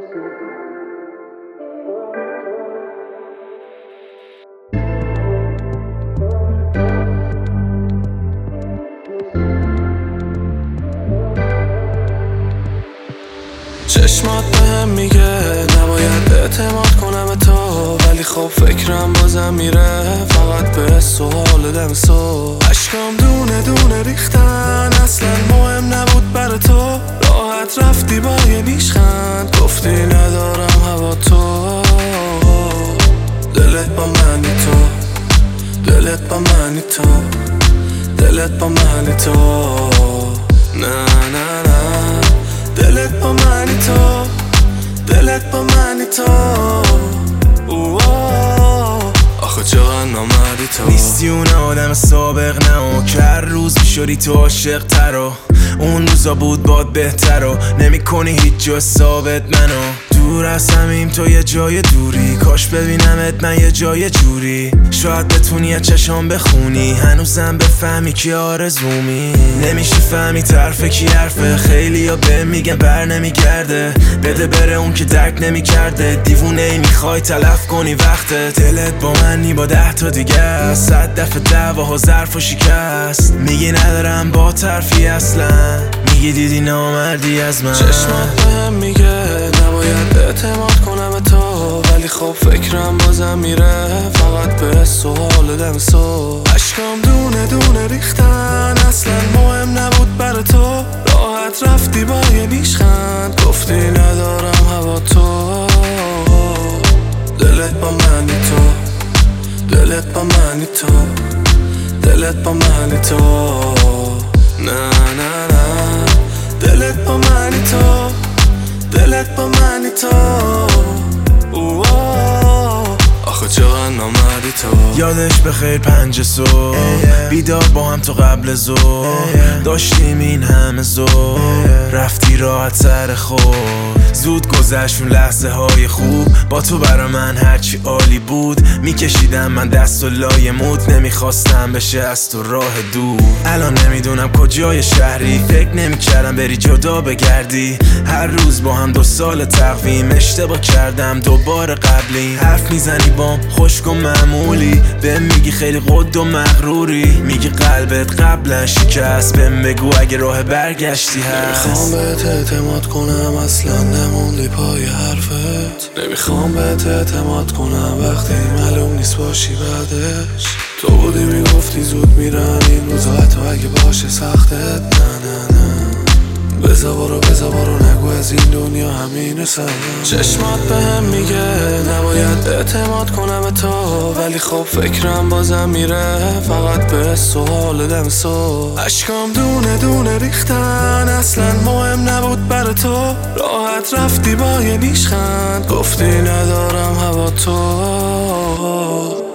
چشمات بهم میگه نباید اعتماد کنم به تو، ولی خب فکرم بازم میره فقط به سوال دم سو. اشکام دونه دونه ریختن، اصلا مهم نبود برا تو. راحت رفتی با یه نیشخند، گفتی ندارم هوا تو. دلت با منی تو، دلت با منی تو، دلت با منی تو. نه نه نه، دلت با منی تو، دلت با منی تو. آخه چقدر نامردی تو. نیستی اون آدم سابق نه، که هر روز میشدی تو عاشق ترا. اون روزا بود باد بهتر و نمی کنی هیچ جا ثابت منو. دور از همیم تو یه جای دوری، کاش ببینمت من یه جای جوری. شاید بتونی از چشام بخونی، هنوزم بفهمی که آرزومی. نمیشه فهمی طرف کی حرفه، خیلی ها به میگن بر نمیگرده. بده بره اون که درک نمیکرده، دیوونه ای میخوای تلف کنی وقتت. دلت با منی با 10 تا دیگه، 100 دفعه دعواها ظرف و شکست. میگی ندارم با طرفی اصلا، میگی دیدی نامردی از من. چشمات بهم میگه نباید اعتماد کنم به تو، ولی خب فکرم بازم میره فقط به سوال دم سو. اشکام دونه دونه ریختن، اصلا مهم نبود برا تو. راحت رفتی با یه نیشخند، گفتی ندارم هوا تو. دلت با منی تو، دلت با منی تو، دلت با منی تو. نه نه نه، دلت با منی تو، دلت با منی تو. آخه چقدر نامردی تو. یادش بخیر 5 صبح بیدار با هم تو قبل ظهر، داشتیم این همه ظهر. رفتی راحت سر خود، زود گذشت اون لحظه های خوب با تو. برا من هرچی عالی بود، میکشیدم من دست و لای مود. نمیخواستم بشه از تو راه دور. الان نمیدونم کجای شهری، فکر نمیکردم بری جدا بگردی. هر روز با هم 2 سال تقویم، اشتباه کردم دوباره قبلی. حرف میزنی بام خشک و معمولی، بهم میگی خیلی قد و مغروری. میگی قلبت قبلا شکست، بهم بگو اگه راه برگشتی هست. نمیخوام بهت اعتماد کنم، اصلا نموندی پای حرفت. نمیخوام بهت اعتماد کنم وقتی معلوم نیست باشی بعدش. تو بودی میگفتی زود میرم این روزا، حتی اگه باشه سختت. نه نه نه، بزا برو نگو از این دنیا همینه سن. چشمات بهم میگه نباید اعتماد کنم به تو، ولی خب فکرم بازم میره فقط به سوال دم سو. اشکام دونه دونه ریختن، اصلا مهم نبود برا تو. راحت رفتی با یه نیشخند، گفتی ندارم هوا تو.